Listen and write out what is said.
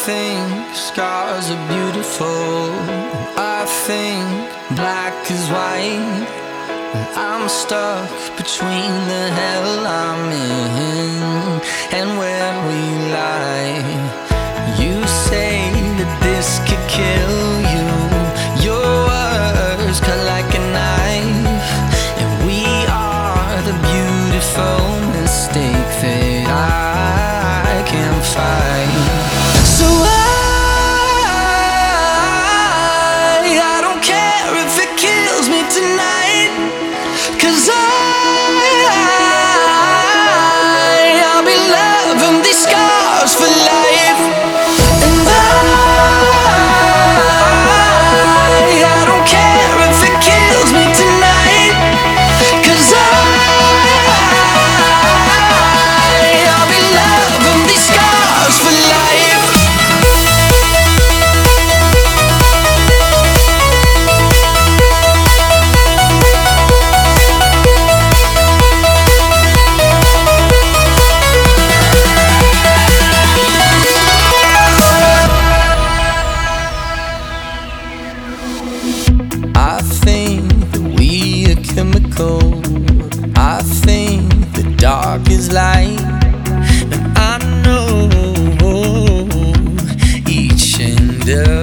think scars are beautiful. I think black is white. I'm stuck between the hell I'm in and where we lie. You say that this could kill you. Your words cut like a knife, and we are the beautiful mistake that I can't fight. So I don't care if it kills me tonight, 'cause I'll be loving these scars for life. And I don't care if it kills me tonight, 'cause I'll be loving these scars for life. I think that we are chemical. I think the dark is light. And I know each and every